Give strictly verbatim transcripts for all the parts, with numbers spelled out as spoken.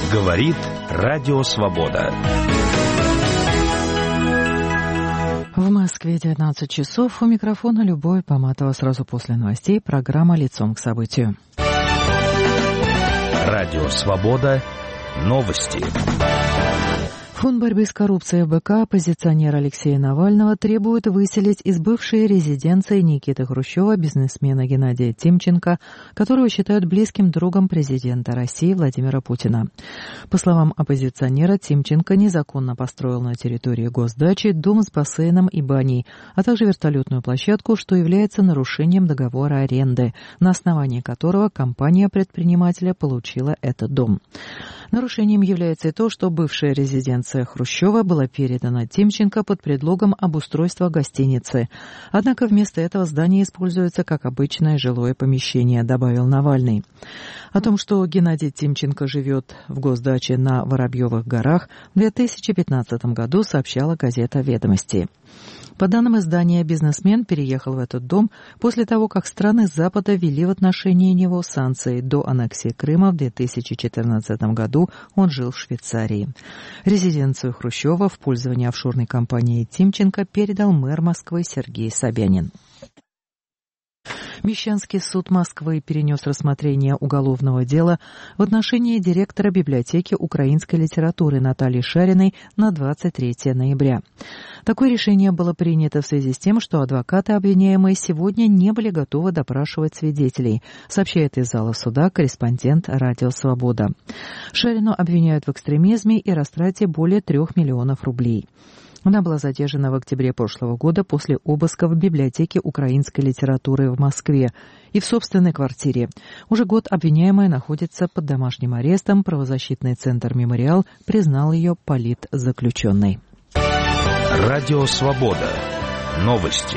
Говорит Радио Свобода. В Москве девятнадцать часов. У микрофона Любовь Поматова. Сразу после новостей программа «Лицом к событию». Радио Свобода. Новости. Фонд борьбы с коррупцией ФБК оппозиционера Алексея Навального требует выселить из бывшей резиденции Никиты Хрущева бизнесмена Геннадия Тимченко, которого считают близким другом президента России Владимира Путина. По словам оппозиционера, Тимченко незаконно построил на территории госдачи дом с бассейном и баней, а также вертолетную площадку, что является нарушением договора аренды, на основании которого компания предпринимателя получила этот дом. Нарушением является и то, что бывшая резиденция Хрущева была передана Тимченко под предлогом обустройства гостиницы. Однако вместо этого здание используется как обычное жилое помещение, добавил Навальный. О том, что Геннадий Тимченко живет в госдаче на Воробьевых горах, в две тысячи пятнадцатом году сообщала газета «Ведомости». По данным издания, бизнесмен переехал в этот дом после того, как страны Запада ввели в отношении него санкции. До аннексии Крыма в две тысячи четырнадцатом году он жил в Швейцарии. Резиденцию Хрущева в пользование офшорной компании Тимченко передал мэр Москвы Сергей Собянин. Мещанский суд Москвы перенес рассмотрение уголовного дела в отношении директора библиотеки украинской литературы Натальи Шариной на двадцать третьего ноября. Такое решение было принято в связи с тем, что адвокаты обвиняемые сегодня не были готовы допрашивать свидетелей, сообщает из зала суда корреспондент «Радио Свобода». Шарину обвиняют в экстремизме и растрате более трех миллионов рублей. Она была задержана в октябре прошлого года после обыска в библиотеке украинской литературы в Москве и в собственной квартире. Уже год обвиняемая находится под домашним арестом. Правозащитный центр «Мемориал» признал ее политзаключенной. Радио Свобода. Новости.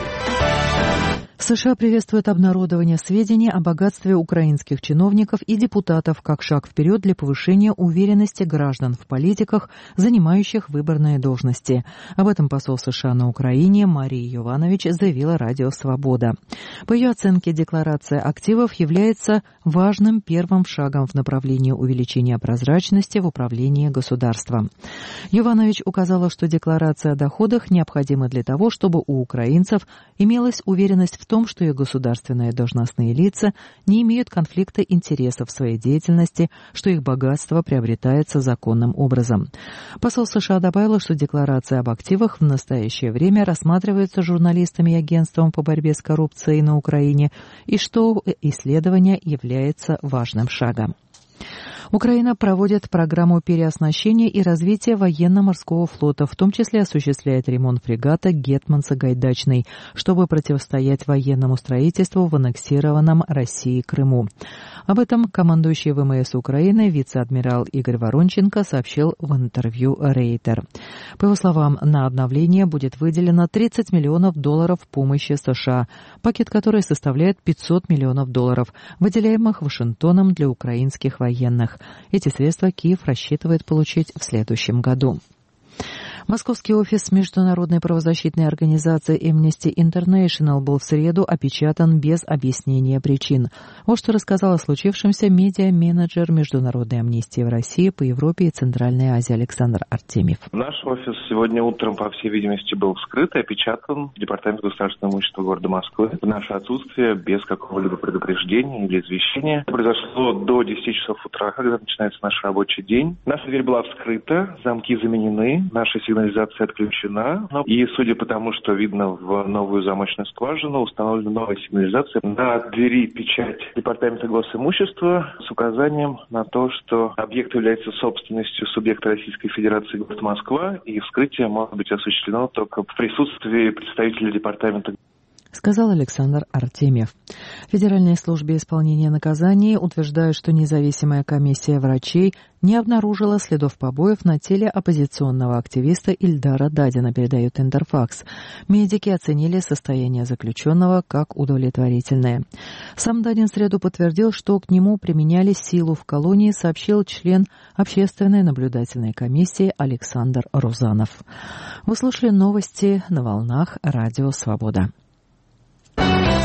США приветствуют обнародование сведений о богатстве украинских чиновников и депутатов как шаг вперед для повышения уверенности граждан в политиках, занимающих выборные должности. Об этом посол США на Украине Мария Йованович заявила Радио Свобода. По ее оценке, декларация активов является важным первым шагом в направлении увеличения прозрачности в управлении государством. Йованович указала, что декларация о доходах необходима для того, чтобы у украинцев имелась уверенность в том, В том, что их государственные должностные лица не имеют конфликта интересов в своей деятельности, что их богатство приобретается законным образом. Посол США добавила, что декларация об активах в настоящее время рассматривается журналистами и агентством по борьбе с коррупцией на Украине и что исследование является важным шагом. Украина проводит программу переоснащения и развития военно-морского флота, в том числе осуществляет ремонт фрегата «Гетман Сагайдачный», чтобы противостоять военному строительству в аннексированном Россией Крыму. Об этом командующий ВМС Украины вице-адмирал Игорь Воронченко сообщил в интервью Рейтер. По его словам, на обновление будет выделено тридцать миллионов долларов помощи США, пакет которой составляет пятьсот миллионов долларов, выделяемых Вашингтоном для украинских военных. Эти средства Киев рассчитывает получить в следующем году. Московский офис международной правозащитной организации Amnesty International был в среду опечатан без объяснения причин. Вот что рассказал о случившемся медиа-менеджер Международной амнистии в России по Европе и Центральной Азии Александр Артемьев. Наш офис сегодня утром, по всей видимости, был вскрыт и опечатан Департаментом государственного имущества города Москвы в наше отсутствие, без какого-либо предупреждения или извещения. Это произошло до десяти часов утра, когда начинается наш рабочий день. Наша дверь была вскрыта, замки заменены, наши сигнализация отключена. И судя по тому, что видно в новую замочную скважину, установлена новая сигнализация. На двери печать Департамента госимущества с указанием на то, что объект является собственностью субъекта Российской Федерации город Москва, и вскрытие может быть осуществлено только в присутствии представителя департамента. Сказал Александр Артемьев. В Федеральной службе исполнения наказаний утверждают, что независимая комиссия врачей не обнаружила следов побоев на теле оппозиционного активиста Ильдара Дадина, передает Интерфакс. Медики оценили состояние заключенного как удовлетворительное. Сам Дадин в среду подтвердил, что к нему применяли силу в колонии, сообщил член общественной наблюдательной комиссии Александр Рузанов. Вы слушали новости на волнах Радио Свобода.